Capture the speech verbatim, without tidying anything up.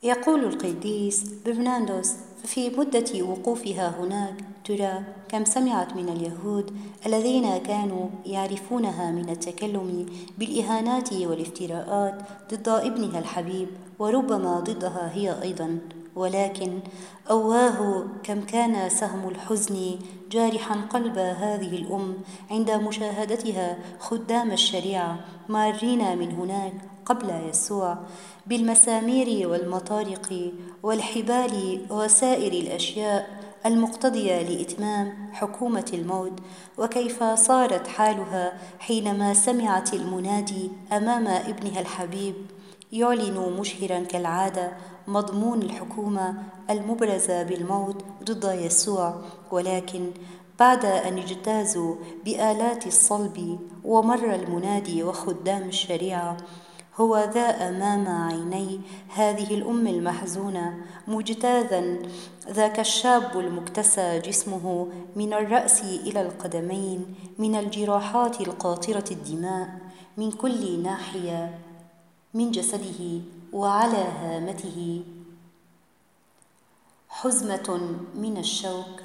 يقول القديس برناردوس: في مدة وقوفها هناك ترى كم سمعت من اليهود الذين كانوا يعرفونها من التكلم بالإهانات والافتراءات ضد ابنها الحبيب، وربما ضدها هي أيضا. ولكن أواه كم كان سهم الحزن جارحا قلب هذه الأم عند مشاهدتها خدام الشريعة مارين من هناك قبل يسوع بالمسامير والمطارق والحبال وسائر الأشياء المقتضية لإتمام حكومة الموت، وكيف صارت حالها حينما سمعت المنادي أمام ابنها الحبيب يعلن مشهرا كالعادة مضمون الحكومة المبرزة بالموت ضد يسوع. ولكن بعد أن اجتازوا بآلات الصلب ومر المنادي وخدام الشريعة، هو ذا أمام عيني هذه الأم المحزونة مجتاذا ذاك الشاب المكتسى جسمه من الرأس إلى القدمين من الجراحات القاطرة الدماء من كل ناحية من جسده، وعلى هامته حزمة من الشوك